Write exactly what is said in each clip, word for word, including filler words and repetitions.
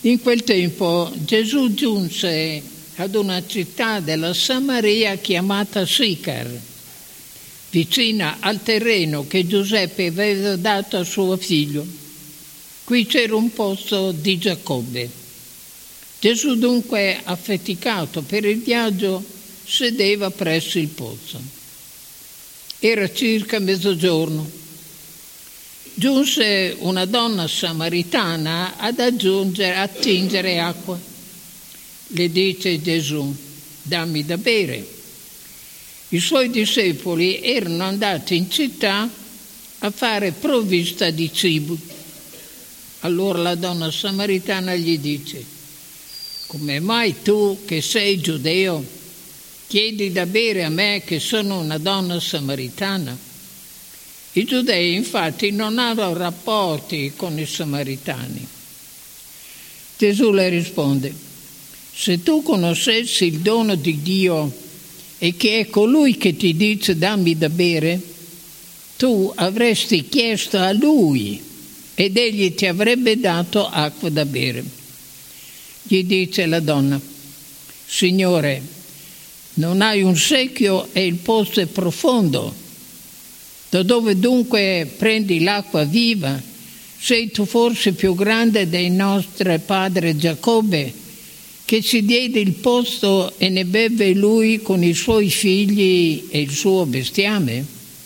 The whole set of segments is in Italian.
In quel tempo Gesù giunse ad una città della Samaria chiamata Sicar, vicina al terreno che Giuseppe aveva dato a suo figlio. Qui c'era un pozzo di Giacobbe. Gesù dunque, affaticato per il viaggio, sedeva presso il pozzo. Era circa mezzogiorno. Giunse una donna samaritana ad aggiungere, attingere acqua. Le dice Gesù: dammi da bere. I suoi discepoli erano andati in città a fare provvista di cibo. Allora la donna samaritana gli dice: come mai tu, che sei giudeo, chiedi da bere a me che sono una donna samaritana? I giudei infatti non hanno rapporti con i samaritani. Gesù le risponde: se tu conoscessi il dono di Dio e che è colui che ti dice dammi da bere, tu avresti chiesto a lui ed egli ti avrebbe dato acqua da bere. Gli dice la donna: Signore, non hai un secchio e il pozzo è profondo. Da dove dunque prendi l'acqua viva? Sei tu forse più grande del nostro padre Giacobbe, che ci diede il pozzo e ne beve lui con i suoi figli e il suo bestiame?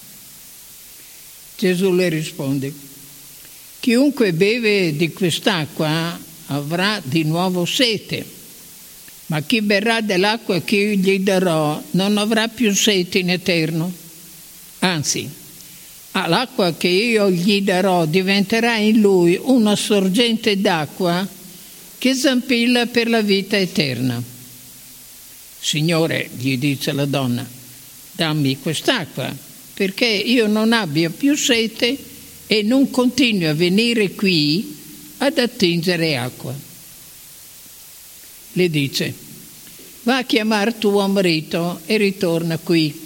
Gesù le risponde: chiunque beve di quest'acqua avrà di nuovo sete, ma chi berrà dell'acqua che io gli darò non avrà più sete in eterno. Anzi, l'acqua che io gli darò diventerà in lui una sorgente d'acqua che zampilla per la vita eterna. Signore, gli dice la donna, dammi quest'acqua, perché io non abbia più sete e non continui a venire qui ad attingere acqua. Le dice: va a chiamare tuo marito e ritorna qui.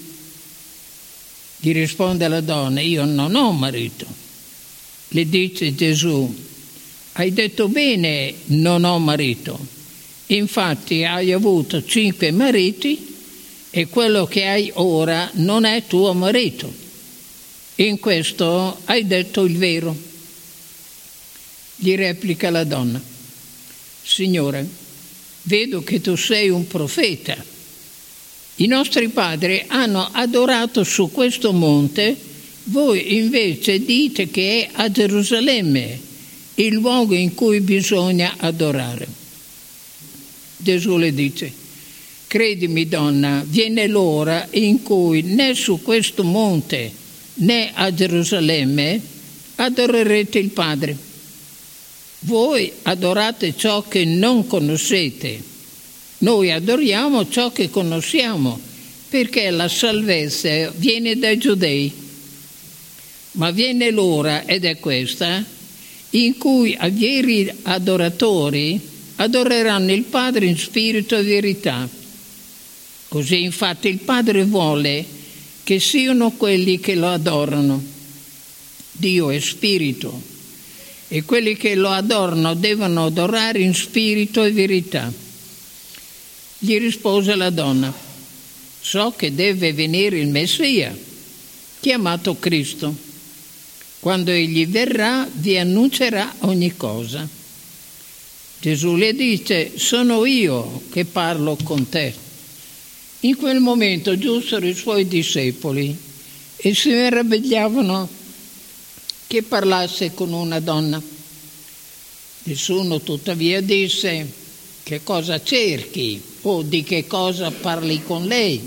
Gli risponde la donna: io non ho marito. Le dice Gesù: hai detto bene, non ho marito. Infatti hai avuto cinque mariti e quello che hai ora non è tuo marito. In questo hai detto il vero. Gli replica la donna: Signore, vedo che tu sei un profeta. I nostri padri hanno adorato su questo monte, voi invece dite che è a Gerusalemme il luogo in cui bisogna adorare. Gesù le dice: credimi, donna, viene l'ora in cui né su questo monte né a Gerusalemme adorerete il Padre. Voi adorate ciò che non conoscete, noi adoriamo ciò che conosciamo, perché la salvezza viene dai giudei. Ma viene l'ora, ed è questa, in cui i veri adoratori adoreranno il Padre in spirito e verità. Così infatti il Padre vuole che siano quelli che lo adorano. Dio è spirito e quelli che lo adorano devono adorare in spirito e verità. Gli rispose la donna: so che deve venire il Messia, chiamato Cristo. Quando egli verrà vi annuncerà ogni cosa. Gesù le dice: sono io che parlo con te. In quel momento giunsero i suoi discepoli e si meravigliavano che parlasse con una donna. Nessuno tuttavia disse: che cosa cerchi o di che cosa parli con lei.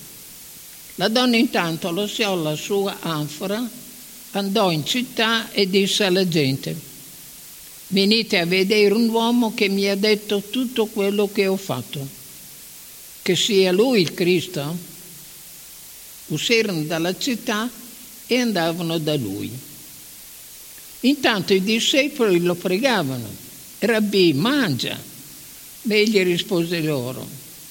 La donna intanto lasciò la sua anfora, andò in città e disse alla gente: venite a vedere un uomo che mi ha detto tutto quello che ho fatto. Che sia lui il Cristo? Uscirono dalla città e andavano da lui. Intanto i discepoli lo pregavano: Rabbì, mangia. Ma egli rispose loro: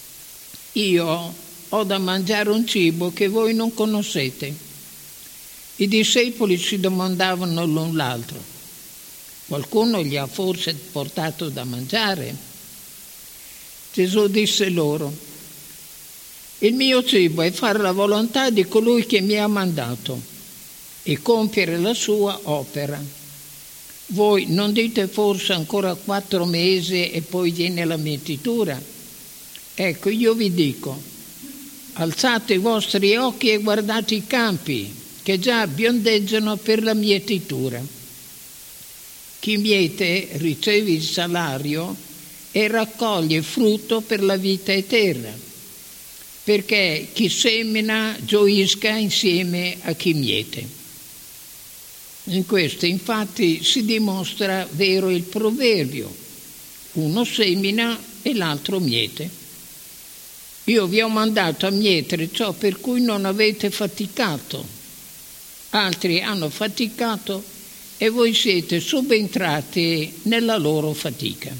io ho da mangiare un cibo che voi non conoscete. I discepoli si domandavano l'un l'altro: Qualcuno gli ha forse portato da mangiare. Gesù disse loro: il mio cibo è fare la volontà di colui che mi ha mandato e compiere la sua opera. Voi non dite forse ancora quattro mesi e poi viene la mietitura? Ecco, io vi dico, alzate i vostri occhi e guardate i campi, che già biondeggiano per la mietitura. Chi miete riceve il salario e raccoglie frutto per la vita eterna, perché chi semina gioisca insieme a chi miete. In questo infatti si dimostra vero il proverbio: uno semina e l'altro miete. Io vi ho mandato a mietere ciò per cui non avete faticato. Altri hanno faticato e voi siete subentrati nella loro fatica.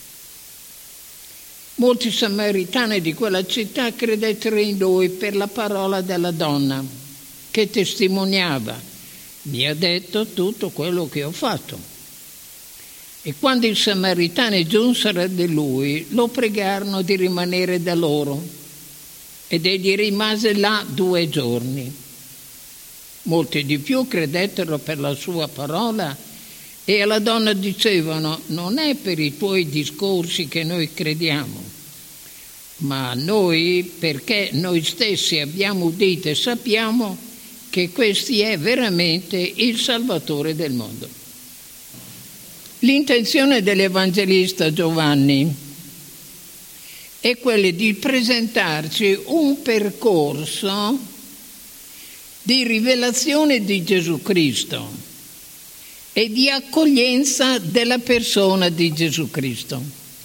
Molti samaritani di quella città credettero in lui per la parola della donna, che testimoniava: mi ha detto tutto quello che ho fatto. E quando i samaritani giunsero da lui, lo pregarono di rimanere da loro, ed egli rimase là due giorni. Molti di più credettero per la sua parola e alla donna dicevano: non è per i tuoi discorsi che noi crediamo, ma noi perché noi stessi abbiamo udito e sappiamo che questi è veramente il Salvatore del mondo. L'intenzione dell'Evangelista Giovanni è quella di presentarci un percorso di rivelazione di Gesù Cristo e di accoglienza della persona di Gesù Cristo.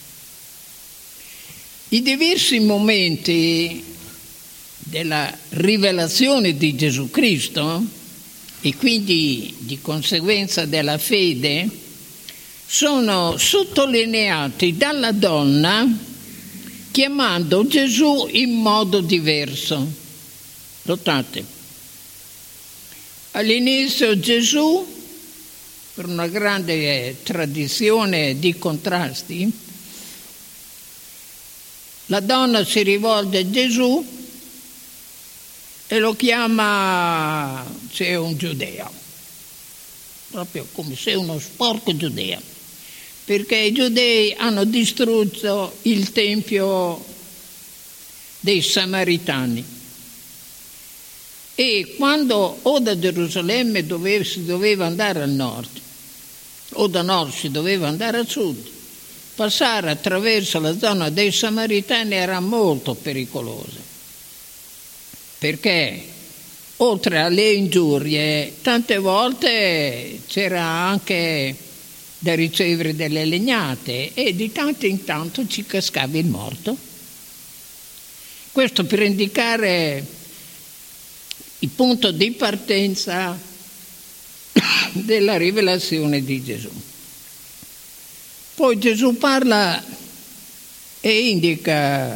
I diversi momenti della rivelazione di Gesù Cristo e quindi di conseguenza della fede sono sottolineati dalla donna chiamando Gesù in modo diverso. Notate, all'inizio Gesù, per una grande tradizione di contrasti, la donna si rivolge a Gesù e lo chiama: sei un giudeo, proprio come se uno sporco giudeo, perché i giudei hanno distrutto il tempio dei Samaritani e quando o da Gerusalemme dove si doveva andare al nord o da nord si doveva andare a sud, passare attraverso la zona dei Samaritani era molto pericoloso, perché oltre alle ingiurie tante volte c'era anche da ricevere delle legnate e di tanto in tanto ci cascava il morto. Questo per indicare il punto di partenza della rivelazione di Gesù. Poi Gesù parla e indica: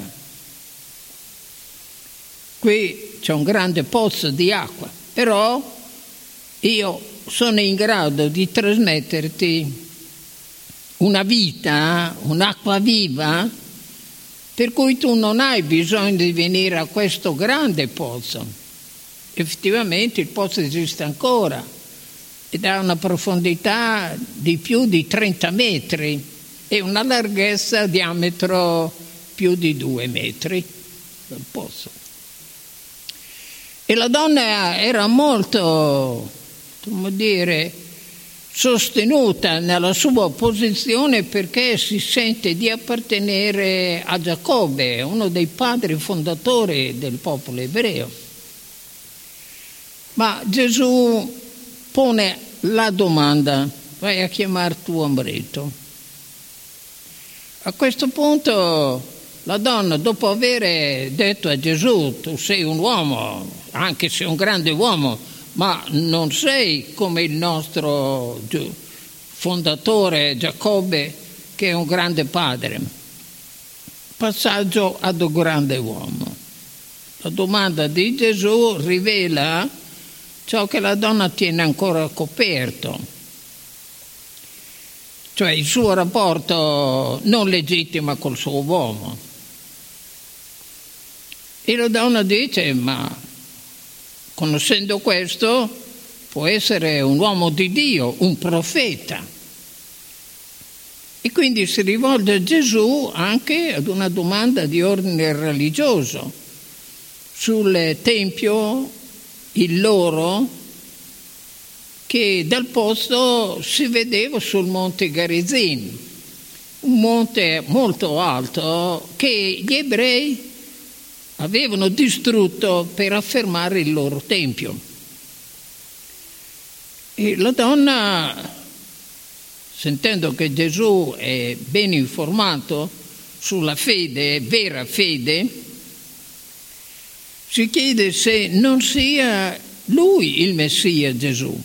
qui c'è un grande pozzo di acqua, però io sono in grado di trasmetterti una vita, un'acqua viva, per cui tu non hai bisogno di venire a questo grande pozzo. Effettivamente il pozzo esiste ancora ed ha una profondità di più di trenta metri e una larghezza a diametro più di due metri del pozzo. E la donna era molto, come dire, sostenuta nella sua posizione perché si sente di appartenere a Giacobbe, uno dei padri fondatori del popolo ebreo. Ma Gesù pone la domanda: vai a chiamare tuo marito. A questo punto la donna, dopo aver detto a Gesù: tu sei un uomo, anche se un grande uomo, ma non sei come il nostro fondatore Giacobbe, che è un grande padre. Passaggio ad un grande uomo. La domanda di Gesù rivela ciò che la donna tiene ancora coperto. cioè il suo rapporto non legittimo col suo uomo. E la donna dice: ma conoscendo questo può essere un uomo di Dio, un profeta. E quindi si rivolge a Gesù anche ad una domanda di ordine religioso sul tempio, il loro, che dal posto si vedeva sul monte Garizim, un monte molto alto che gli ebrei avevano distrutto per affermare il loro tempio. E la donna, sentendo che Gesù è ben informato sulla fede, vera fede, si chiede se non sia lui il Messia Gesù.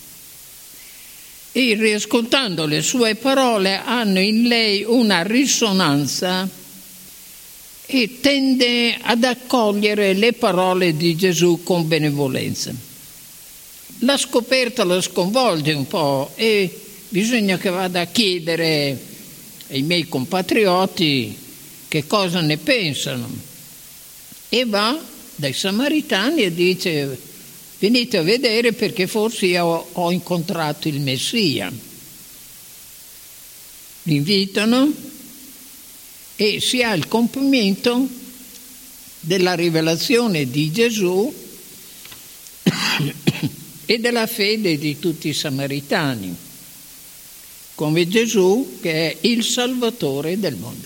E riascoltando le sue parole hanno in lei una risonanza e tende ad accogliere le parole di Gesù con benevolenza. La scoperta la sconvolge un po' e bisogna che vada a chiedere ai miei compatrioti che cosa ne pensano. E va dai Samaritani e dice: venite a vedere perché forse io ho incontrato il Messia. Li invitano e si ha il compimento della rivelazione di Gesù e della fede di tutti i samaritani, come Gesù che è il Salvatore del mondo.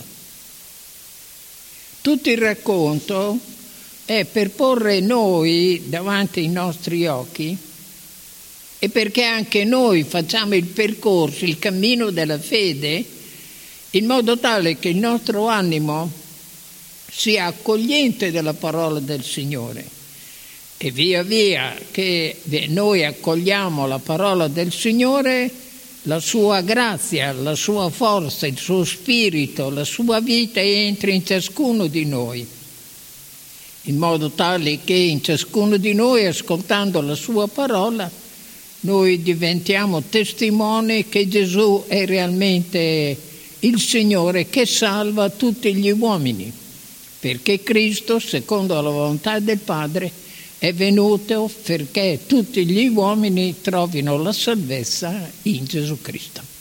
Tutto il racconto è per porre noi davanti ai nostri occhi e perché anche noi facciamo il percorso, il cammino della fede, in modo tale che il nostro animo sia accogliente della parola del Signore. E via via che noi accogliamo la parola del Signore, la sua grazia, la sua forza, il suo spirito, la sua vita entra in ciascuno di noi, in modo tale che in ciascuno di noi, ascoltando la sua parola, noi diventiamo testimoni che Gesù è realmente il Signore che salva tutti gli uomini, perché Cristo, secondo la volontà del Padre, è venuto perché tutti gli uomini trovino la salvezza in Gesù Cristo.